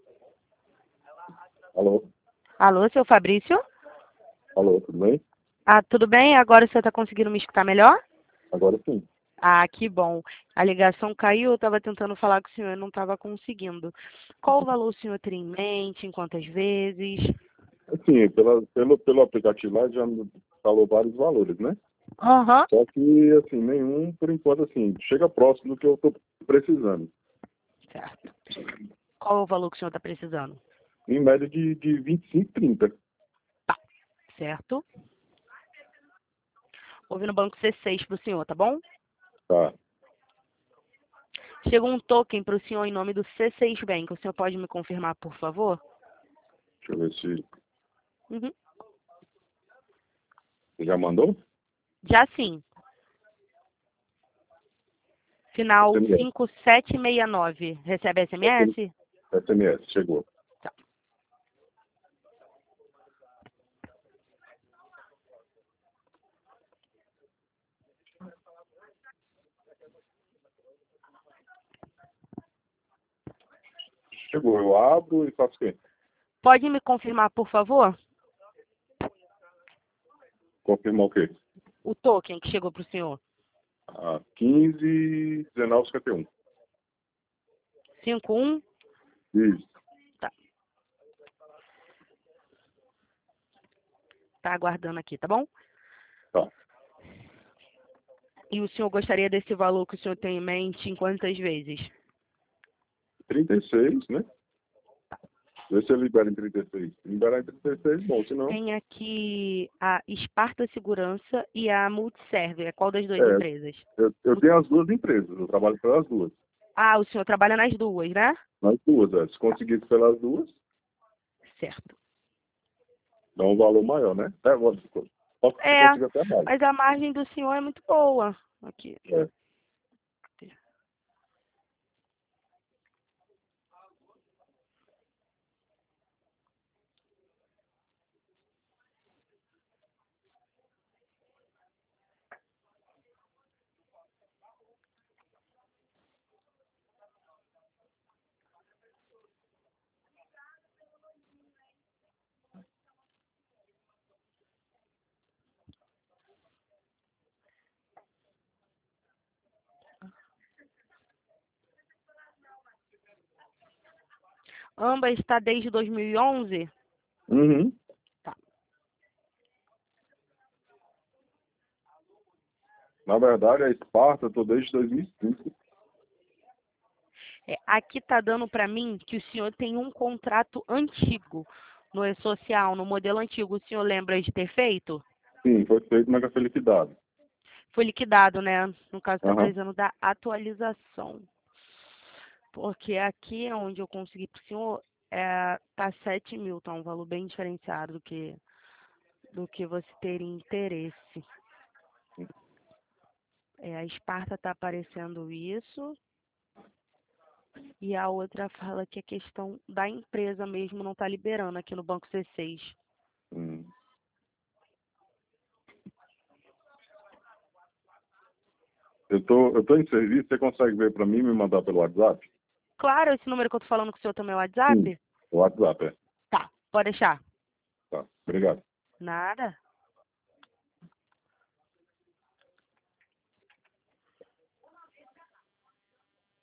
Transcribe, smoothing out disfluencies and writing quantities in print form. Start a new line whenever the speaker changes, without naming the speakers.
Alô?
Alô, seu Fabrício?
Alô, tudo bem?
Ah, tudo bem? Agora o senhor está conseguindo me escutar melhor?
Agora sim.
Ah, que bom. A ligação caiu, eu estava tentando falar com o senhor e não estava conseguindo. Qual o valor o senhor tem em mente, em quantas vezes?
Assim, pelo aplicativo lá já me falou vários valores, né?
Aham.
Só que, assim, nenhum, por enquanto, assim, chega próximo do que eu tô precisando.
Certo. Qual é o valor que o senhor está precisando?
Em média de 25, 30.
Tá, certo. Ouvi no banco C6 para o senhor, tá bom?
Tá.
Chegou um token para o senhor em nome do C6 Bank. O senhor pode me confirmar, por favor?
Deixa eu ver se...
Uhum.
Você já mandou?
Já sim. Final
SMS.
5769. Recebe SMS?
SMS, chegou.
Tá.
Chegou, eu abro e faço o quê?
Pode me confirmar, por favor,
Confirmar o quê?
o token que chegou para o senhor?
15, 19, 51.
51?
Isso.
Tá. Tá aguardando aqui, tá bom?
Tá.
E o senhor gostaria desse valor que o senhor tem em mente em quantas vezes?
36, né? Vê se eu libero em 36. Liberar em 36, bom, se não...
Tem aqui a Esparta Segurança e a Multiserve. É qual das duas
É,
empresas?
eu tenho as duas empresas, eu trabalho pelas duas.
Ah, o senhor trabalha nas duas, né?
Nas duas, é. Se conseguisse pelas duas,
Certo.
dá um valor maior, né? É, posso
É,
conseguir até mais.
mas a margem do senhor é muito boa. Aqui.
É.
Ambas está desde 2011?
Uhum.
Tá.
Na verdade, a Esparta eu tô desde 2005.
É, aqui está dando para mim que o senhor tem um contrato antigo no E-Social, no modelo antigo. O senhor lembra de ter feito?
Sim, foi feito, mas já foi liquidado.
Foi liquidado, né? No caso, está
Aham.
precisando da atualização. Porque aqui é onde eu consegui para o senhor, tá 7 mil, tá um valor bem diferenciado do que você teria interesse. É, a Esparta está aparecendo isso. E a outra fala que a questão da empresa mesmo não está liberando aqui no Banco C6.
Hum. Eu tô em serviço, você consegue ver para mim e me mandar pelo WhatsApp?
Claro, esse número que eu tô falando com o senhor também é o
Sim,
WhatsApp?
o WhatsApp, é.
Tá, pode deixar.
Tá, obrigado.
Nada.